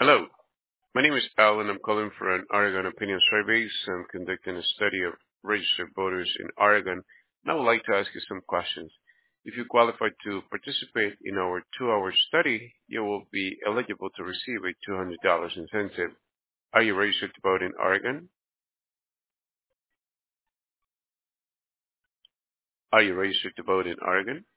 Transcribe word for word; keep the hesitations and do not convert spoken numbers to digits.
Hello, my name is Al and I'm calling for an Oregon Opinion Surveys. I'm conducting a study of registered voters in Oregon, and I would like to ask you some questions. If you qualify to participate in our two-hour study, you will be eligible to receive a two hundred dollars incentive. Are you registered to vote in Oregon? Are you registered to vote in Oregon?